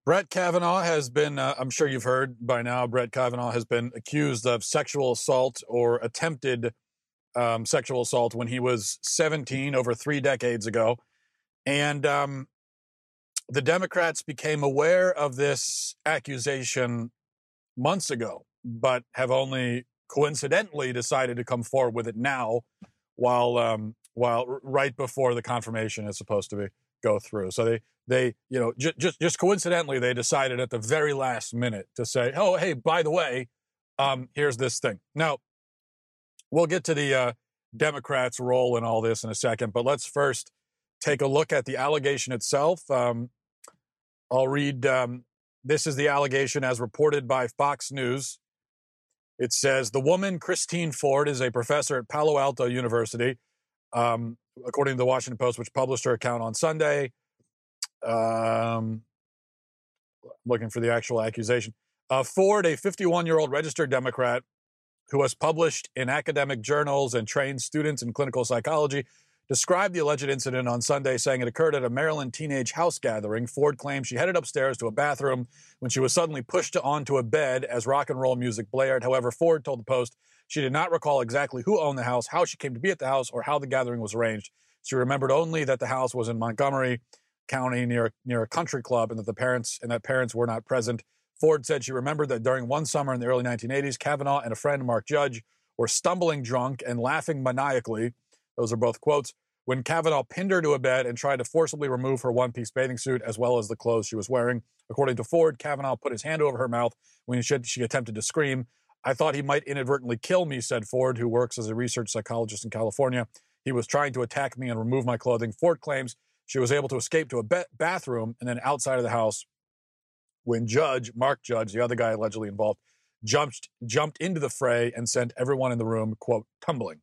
Brett Kavanaugh has been, I'm sure you've heard by now, Brett Kavanaugh has been accused of sexual assault or attempted sexual assault when he was 17, over 3 decades ago. And the Democrats became aware of this accusation months ago, but have only coincidentally decided to come forward with it now, while right before the confirmation is supposed to go through. So they just coincidentally, they decided at the very last minute to say, oh, hey, by the way, here's this thing. Now, we'll get to the Democrats' role in all this in a second, but let's first take a look at the allegation itself. I'll read, this is the allegation as reported by Fox News. It says, the woman, Christine Ford, is a professor at Palo Alto University, according to the Washington Post, which published her account on Sunday. Looking for the actual accusation. Ford, a 51-year-old registered Democrat who has published in academic journals and trained students in clinical psychology, described the alleged incident on Sunday, saying it occurred at a Maryland teenage house gathering. Ford claimed she headed upstairs to a bathroom when she was suddenly pushed onto a bed as rock and roll music blared. However, Ford told the Post she did not recall exactly who owned the house, how she came to be at the house, or how the gathering was arranged. She remembered only that the house was in Montgomery County near a country club and that parents were not present. Ford said she remembered that during one summer in the early 1980s, Kavanaugh and a friend, Mark Judge, were stumbling drunk and laughing maniacally. Those are both quotes. When Kavanaugh pinned her to a bed and tried to forcibly remove her one-piece bathing suit as well as the clothes she was wearing. According to Ford, Kavanaugh put his hand over her mouth when she attempted to scream. I thought he might inadvertently kill me, said Ford, who works as a research psychologist in California. He was trying to attack me and remove my clothing. Ford claims she was able to escape to a bathroom and then outside of the house when Mark Judge, the other guy allegedly involved, jumped into the fray and sent everyone in the room, quote, tumbling.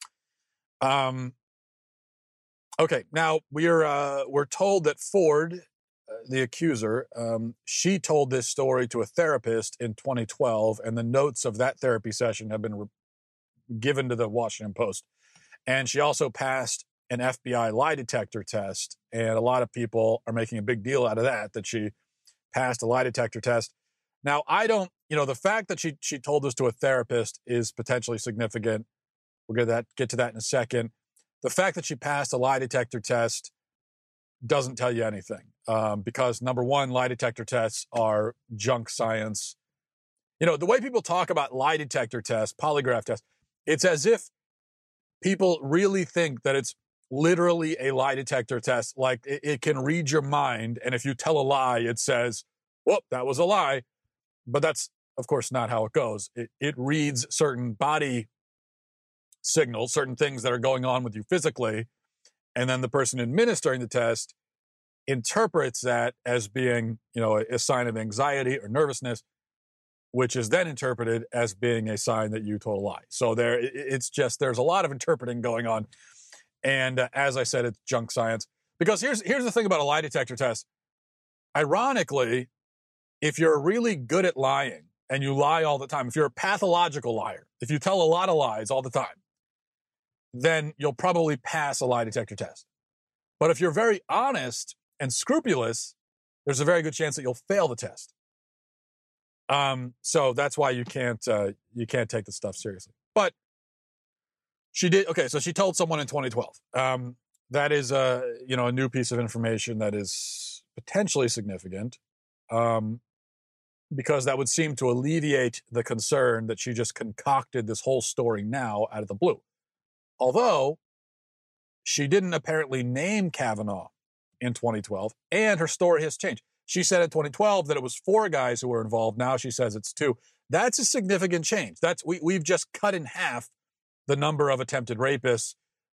Okay, now we're told that Ford, the accuser, she told this story to a therapist in 2012, and the notes of that therapy session have been given to the Washington Post. And she also passed an FBI lie detector test, and a lot of people are making a big deal out of that she passed a lie detector test. Now, the fact that she told this to a therapist is potentially significant. We'll get to that in a second. The fact that she passed a lie detector test doesn't tell you anything, because number one, lie detector tests are junk science. The way people talk about lie detector tests, polygraph tests, it's as if people really think that it's literally a lie detector test. Like it can read your mind, and if you tell a lie, it says, "Whoop, that was a lie." But that's, of course, not how it goes. It reads certain body signals, certain things that are going on with you physically, and then the person administering the test interprets that as being, a sign of anxiety or nervousness, which is then interpreted as being a sign that you told a lie. So there's a lot of interpreting going on. And as I said, it's junk science. Because here's the thing about a lie detector test. Ironically, if you're really good at lying and you lie all the time, if you're a pathological liar, if you tell a lot of lies all the time, then you'll probably pass a lie detector test. But if you're very honest and scrupulous, there's a very good chance that you'll fail the test. So that's why you can't take this stuff seriously. But she did. Okay, so she told someone in 2012. That is a new piece of information that is potentially significant, because that would seem to alleviate the concern that she just concocted this whole story now out of the blue. Although she didn't apparently name Kavanaugh in 2012, and her story has changed. She said in 2012 that it was 4 guys who were involved. Now she says it's 2. That's a significant change. We've just cut in half the number of attempted rapists,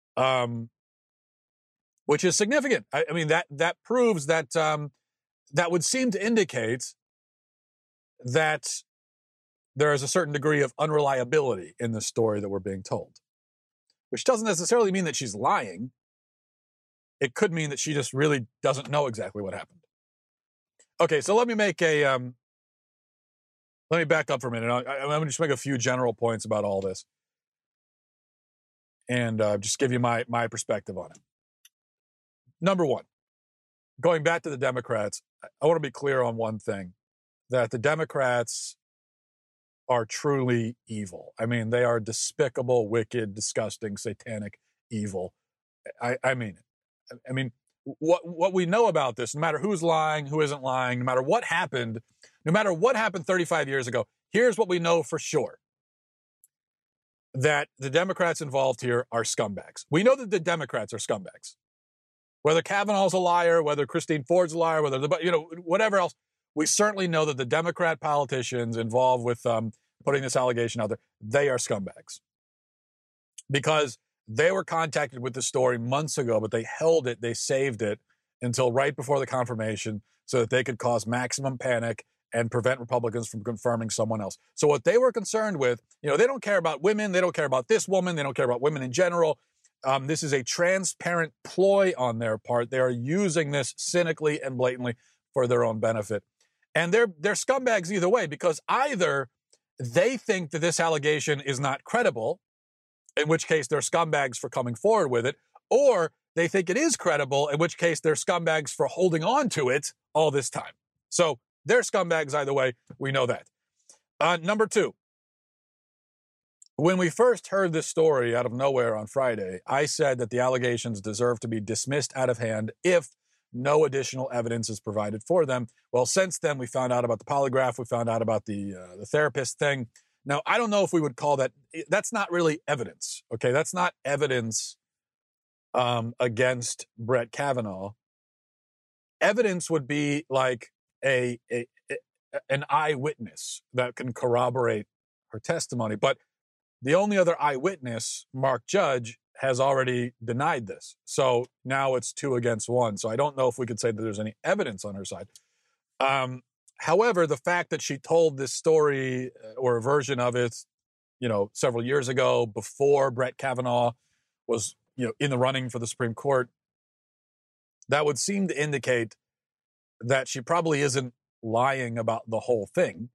which is significant. I mean, that proves that that would seem to indicate that there is a certain degree of unreliability in the story that we're being told, which doesn't necessarily mean that she's lying. It could mean that she just really doesn't know exactly what happened. Okay, so let me back up for a minute. I'm going to just make a few general points about all this and just give you my perspective on it. Number one, going back to the Democrats, I want to be clear on one thing, that the Democrats are truly evil. I mean, they are despicable, wicked, disgusting, satanic evil. I mean it. I mean, what we know about this, no matter who's lying, who isn't lying, no matter what happened 35 years ago, here's what we know for sure. That the Democrats involved here are scumbags. We know that the Democrats are scumbags. Whether Kavanaugh's a liar, whether Christine Ford's a liar, whether whatever else, we certainly know that the Democrat politicians involved with putting this allegation out there, they are scumbags. Because they were contacted with the story months ago, but they held it, they saved it until right before the confirmation so that they could cause maximum panic and prevent Republicans from confirming someone else. So what they were concerned with, they don't care about women, they don't care about this woman, they don't care about women in general. This is a transparent ploy on their part. They are using this cynically and blatantly for their own benefit. And they're scumbags either way, because either they think that this allegation is not credible, in which case they're scumbags for coming forward with it, or they think it is credible, in which case they're scumbags for holding on to it all this time. So they're scumbags either way. We know that. Number two, when we first heard this story out of nowhere on Friday, I said that the allegations deserve to be dismissed out of hand if no additional evidence is provided for them. Well, since then, we found out about the polygraph. We found out about the therapist thing. Now, I don't know if we would call that, that's not really evidence, okay? That's not evidence against Brett Kavanaugh. Evidence would be like an eyewitness that can corroborate her testimony. But the only other eyewitness, Mark Judge, has already denied this. So now it's 2 against 1. So I don't know if we could say that there's any evidence on her side. However, the fact that she told this story or a version of it, several years ago before Brett Kavanaugh was, in the running for the Supreme Court, that would seem to indicate that she probably isn't lying about the whole thing.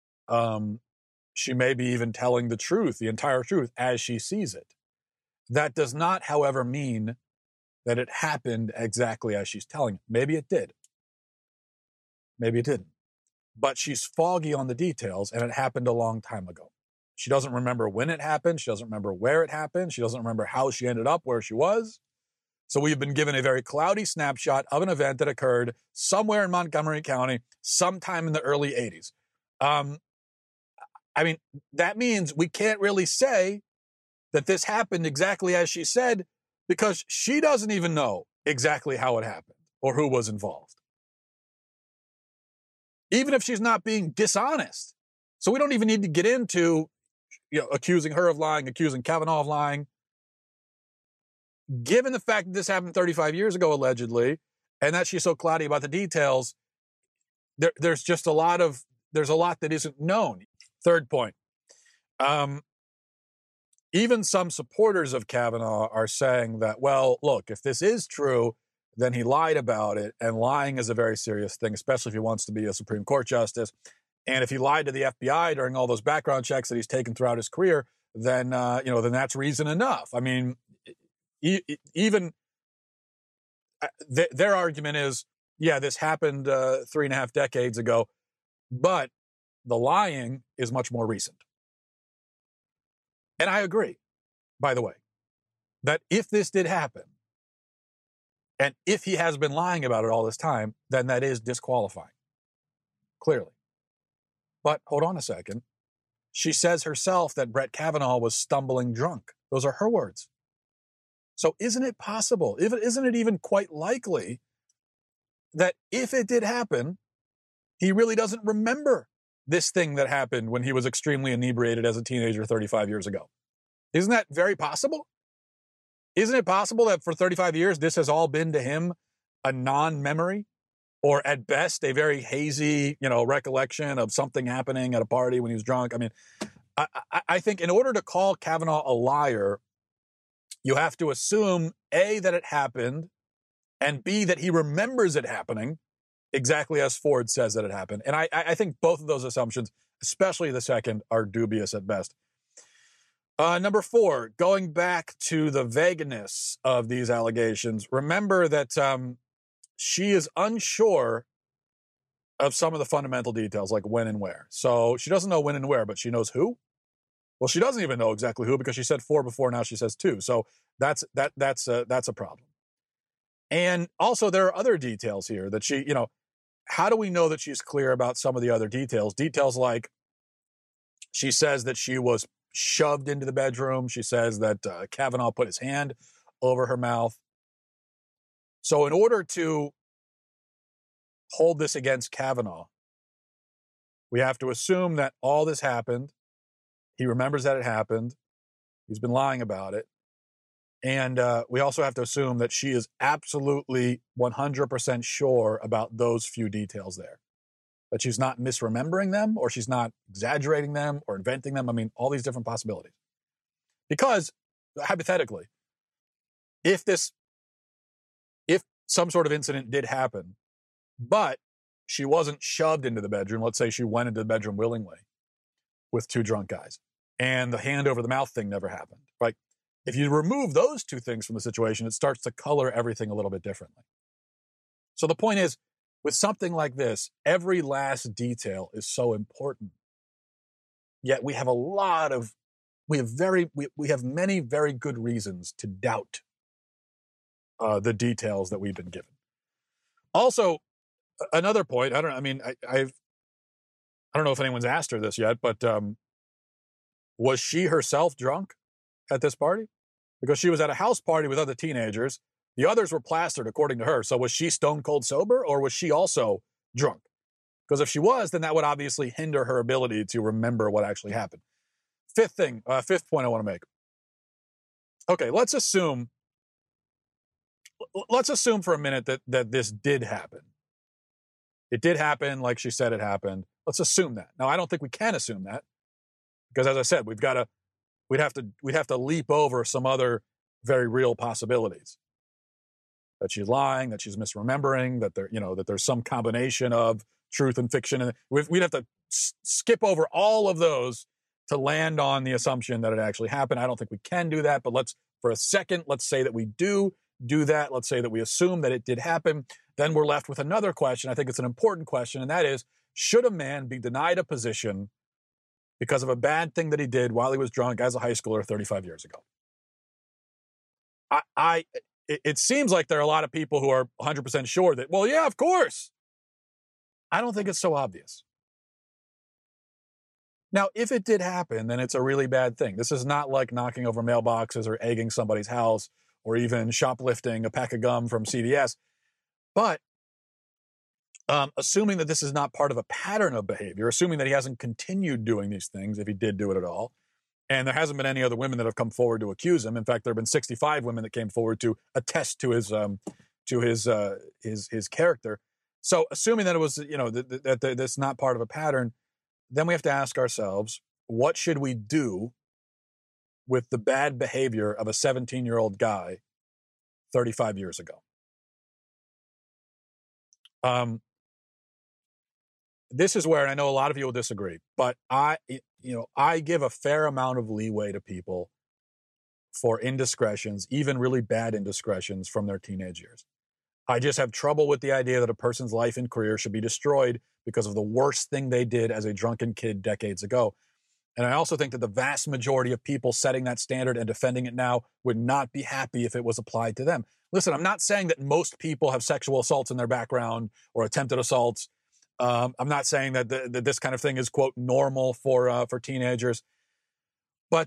She may be even telling the truth, the entire truth, as she sees it. That does not, however, mean that it happened exactly as she's telling it. Maybe it did. Maybe it didn't. But she's foggy on the details, and it happened a long time ago. She doesn't remember when it happened. She doesn't remember where it happened. She doesn't remember how she ended up where she was. So we've been given a very cloudy snapshot of an event that occurred somewhere in Montgomery County sometime in the early 80s. I mean, that means we can't really say that this happened exactly as she said, because she doesn't even know exactly how it happened or who was involved. Even if she's not being dishonest. So we don't even need to get into, accusing her of lying, accusing Kavanaugh of lying. Given the fact that this happened 35 years ago, allegedly, and that she's so cloudy about the details, there's a lot that isn't known. Third point. Even some supporters of Kavanaugh are saying that, well, look, if this is true, then he lied about it, and lying is a very serious thing, especially if he wants to be a Supreme Court justice. And if he lied to the FBI during all those background checks that he's taken throughout his career, then then that's reason enough. I mean, even their argument is, yeah, this happened 3.5 decades ago, but the lying is much more recent. And I agree, by the way, that if this did happen, and if he has been lying about it all this time, then that is disqualifying, clearly. But hold on a second. She says herself that Brett Kavanaugh was stumbling drunk. Those are her words. So isn't it possible, isn't it even quite likely that if it did happen, he really doesn't remember this thing that happened when he was extremely inebriated as a teenager 35 years ago? Isn't that very possible? Isn't it possible that for 35 years, this has all been to him a non-memory, or at best a very hazy, recollection of something happening at a party when he was drunk? I mean, I think in order to call Kavanaugh a liar, you have to assume, A, that it happened, and B, that he remembers it happening exactly as Ford says that it happened. And I think both of those assumptions, especially the second, are dubious at best. Number 4, going back to the vagueness of these allegations, remember that she is unsure of some of the fundamental details, like when and where. So she doesn't know when and where, but she knows who. Well, she doesn't even know exactly who because she said 4 before. Now she says 2. So that's a problem. And also there are other details here that she, how do we know that she's clear about some of the other details? Details like she says that she was shoved into the bedroom. She says that Kavanaugh put his hand over her mouth. So in order to hold this against Kavanaugh, we have to assume that all this happened. He remembers that it happened. He's been lying about it. And we also have to assume that she is absolutely 100% sure about those few details there. That she's not misremembering them, or she's not exaggerating them or inventing them. I mean, all these different possibilities. Because, hypothetically, if some sort of incident did happen, but she wasn't shoved into the bedroom, let's say she went into the bedroom willingly with 2 drunk guys, and the hand over the mouth thing never happened, right? If you remove those 2 things from the situation, it starts to color everything a little bit differently. So the point is, with something like this, every last detail is so important. Yet we have many very good reasons to doubt the details that we've been given. Also, another point, I don't know if anyone's asked her this yet, but was she herself drunk at this party? Because she was at a house party with other teenagers. The others were plastered, according to her. So was she stone cold sober, or was she also drunk? Because if she was, then that would obviously hinder her ability to remember what actually happened. Fifth point I want to make. Okay, let's assume for a minute that this did happen. It did happen like she said it happened. Let's assume that. Now, I don't think we can assume that, because as I said, we'd have to leap over some other very real possibilities. That she's lying, that she's misremembering, that there's some combination of truth and fiction, and we'd have to skip over all of those to land on the assumption that it actually happened. I don't think we can do that, but let's say that we do that. Let's say that we assume that it did happen. Then we're left with another question. I think it's an important question, and that is, should a man be denied a position because of a bad thing that he did while he was drunk as a high schooler 35 years ago? It seems like there are a lot of people who are 100% sure that, well, yeah, of course. I don't think it's so obvious. Now, if it did happen, then it's a really bad thing. This is not like knocking over mailboxes or egging somebody's house or even shoplifting a pack of gum from CVS. But assuming that this is not part of a pattern of behavior, assuming that he hasn't continued doing these things, if he did do it at all, and there hasn't been any other women that have come forward to accuse him. In fact, there have been 65 women that came forward to attest to his character. So, assuming that it was, that that's not part of a pattern, then we have to ask ourselves, what should we do with the bad behavior of a 17-year-old guy 35 years ago? This is where, and I know a lot of you will disagree, but I give a fair amount of leeway to people for indiscretions, even really bad indiscretions from their teenage years. I just have trouble with the idea that a person's life and career should be destroyed because of the worst thing they did as a drunken kid decades ago. And I also think that the vast majority of people setting that standard and defending it now would not be happy if it was applied to them. Listen, I'm not saying that most people have sexual assaults in their background or attempted assaults. I'm not saying that this kind of thing is, quote, normal for teenagers. But,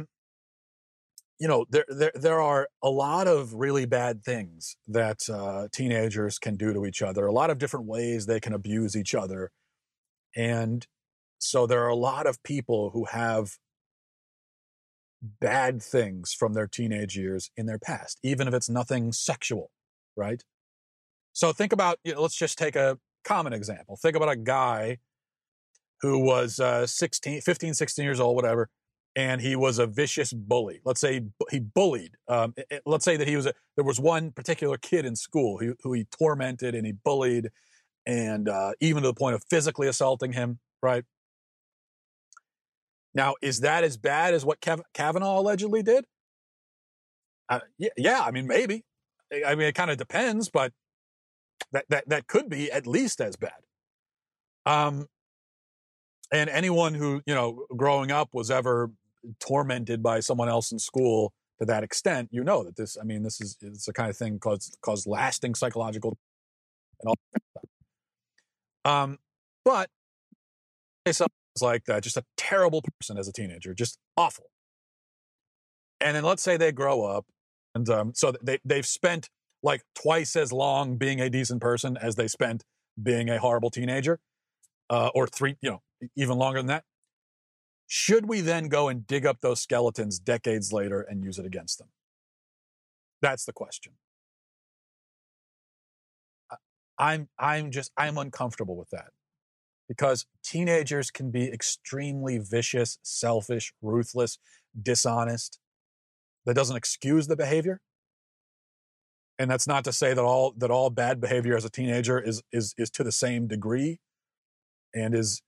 there are a lot of really bad things that teenagers can do to each other, a lot of different ways they can abuse each other. And so there are a lot of people who have bad things from their teenage years in their past, even if it's nothing sexual, right? So think about, let's just take a common example. Think about a guy who was 15, 16 years old, whatever, and he was a vicious bully. Let's say he bullied. Let's say that there was one particular kid in school who he tormented and he bullied, and even to the point of physically assaulting him, right? Now, is that as bad as what Kavanaugh allegedly did? Yeah, I mean, maybe. I mean, it kind of depends, but that could be at least as bad. And anyone who, growing up was ever tormented by someone else in school to that extent, that it's the kind of thing cause lasting psychological and all that stuff. But someone's like that, just a terrible person as a teenager, just awful. And then let's say they grow up, and so they've spent like twice as long being a decent person as they spent being a horrible teenager, or three, even longer than that. Should we then go and dig up those skeletons decades later and use it against them? That's the question. I'm uncomfortable with that, because teenagers can be extremely vicious, selfish, ruthless, dishonest. That doesn't excuse the behavior. And that's not to say that all bad behavior as a teenager is to the same degree, and it's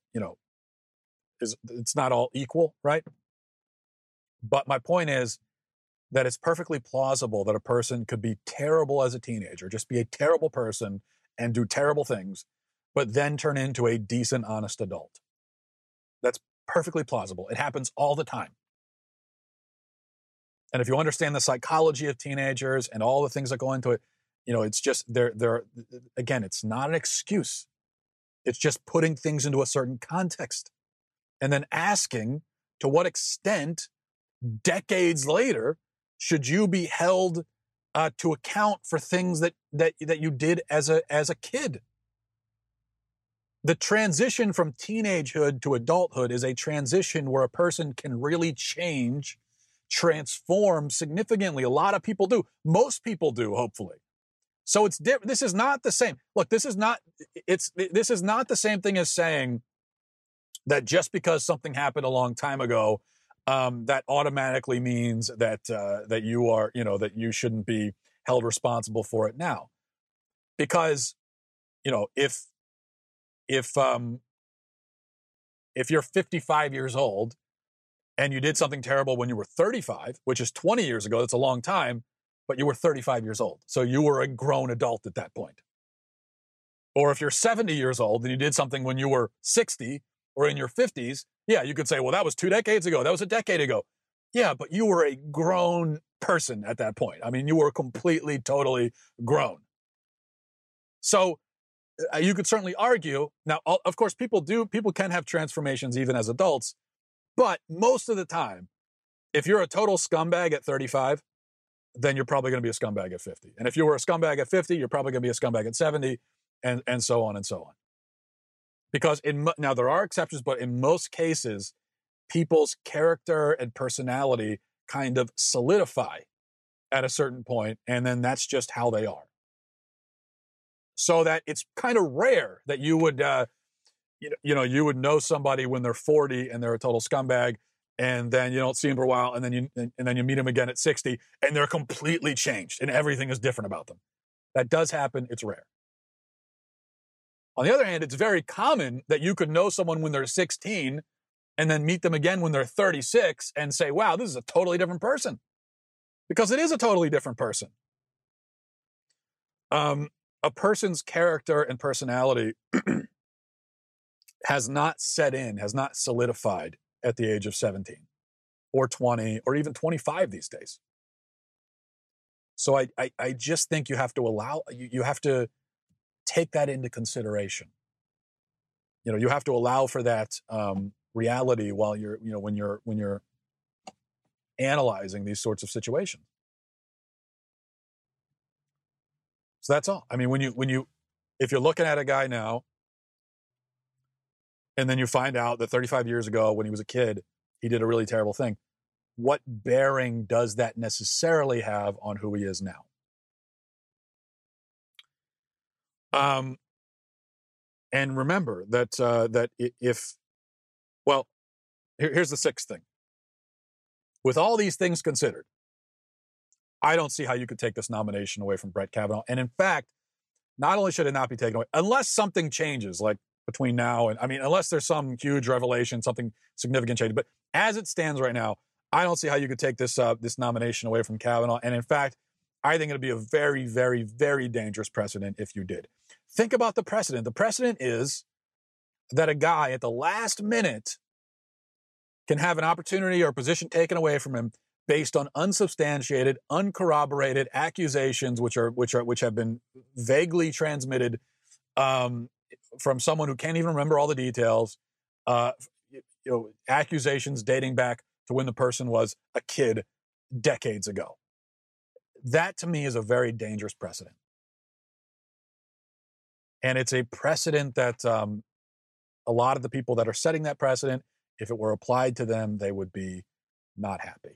not all equal, right? But my point is that it's perfectly plausible that a person could be terrible as a teenager, just be a terrible person and do terrible things, but then turn into a decent, honest adult. That's perfectly plausible. It happens all the time. And if you understand the psychology of teenagers and all the things that go into it, it's just again, it's not an excuse. It's just putting things into a certain context and then asking, to what extent decades later should you be held to account for things that you did as a kid? The transition from teenagehood to adulthood is a transition where a person can really change, transform significantly. A lot of people do. Most people do, hopefully. So it's different. This is not the same. Look, this is not the same thing as saying that just because something happened a long time ago, that automatically means that you are, that you shouldn't be held responsible for it now. Because, if you're 55 years old and you did something terrible when you were 35, which is 20 years ago, that's a long time, but you were 35 years old. So you were a grown adult at that point. Or if you're 70 years old and you did something when you were 60 or in your 50s, yeah, you could say, well, that was 2 decades ago. That was a decade ago. Yeah, but you were a grown person at that point. I mean, you were completely, totally grown. So you could certainly argue. Now, of course, people can have transformations even as adults, but most of the time, if you're a total scumbag at 35, then you're probably going to be a scumbag at 50. And if you were a scumbag at 50, you're probably going to be a scumbag at 70, and so on and so on. Because now there are exceptions, but in most cases, people's character and personality kind of solidify at a certain point, and then that's just how they are. So that it's kind of rare that you would, you would know somebody when they're 40 and they're a total scumbag, and then you don't see them for a while, and then you meet them again at 60, and they're completely changed, and everything is different about them. That does happen. It's rare. On the other hand, it's very common that you could know someone when they're 16 and then meet them again when they're 36 and say, wow, this is a totally different person. Because it is a totally different person. A person's character and personality has not set in, has not solidified at the age of 17 or 20 or even 25 these days. So I just think you have to you have to take that into consideration. You have to allow for that reality while you're, when you're analyzing these sorts of situations. So that's all. I mean, if you're looking at a guy now, and then you find out that 35 years ago when he was a kid, he did a really terrible thing, what bearing does that necessarily have on who he is now? And remember that here's the sixth thing. With all these things considered, I don't see how you could take this nomination away from Brett Kavanaugh. And in fact, not only should it not be taken away, unless something changes, like between now and, unless there's some huge revelation, something significant change. But as it stands right now, I don't see how you could take this nomination away from Kavanaugh. And in fact, I think it'd be a very, very, very dangerous precedent if you did. Think about the precedent. The precedent is that a guy at the last minute can have an opportunity or a position taken away from him based on unsubstantiated, uncorroborated accusations, which have been vaguely transmitted from someone who can't even remember all the details. Accusations dating back to when the person was a kid decades ago. That to me is a very dangerous precedent. And it's a precedent that a lot of the people that are setting that precedent, if it were applied to them, they would be not happy.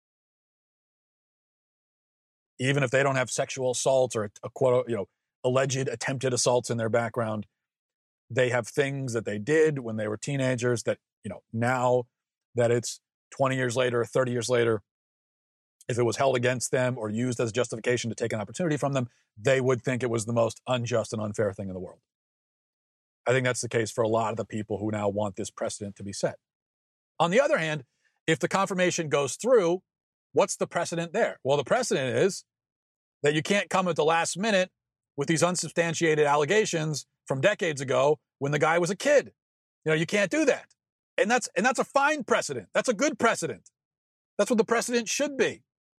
Even if they don't have sexual assaults or alleged attempted assaults in their background, they have things that they did when they were teenagers that, now that it's 20 years later, 30 years later, if it was held against them or used as justification to take an opportunity from them, they would think it was the most unjust and unfair thing in the world. I think that's the case for a lot of the people who now want this precedent to be set. On the other hand, if the confirmation goes through, what's the precedent there? Well, the precedent is that you can't come at the last minute with these unsubstantiated allegations from decades ago when the guy was a kid. You can't do that. And that's a fine precedent. That's a good precedent. That's what the precedent should be.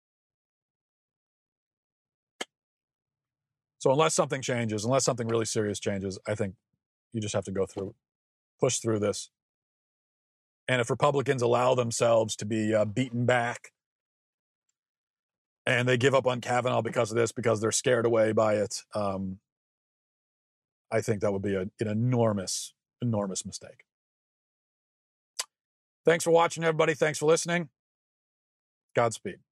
So unless something changes, unless something really serious changes, I think you just have to push through this. And if Republicans allow themselves to be beaten back and they give up on Kavanaugh because of this, because they're scared away by it, I think that would be an enormous, enormous mistake. Thanks for watching, everybody. Thanks for listening. Godspeed.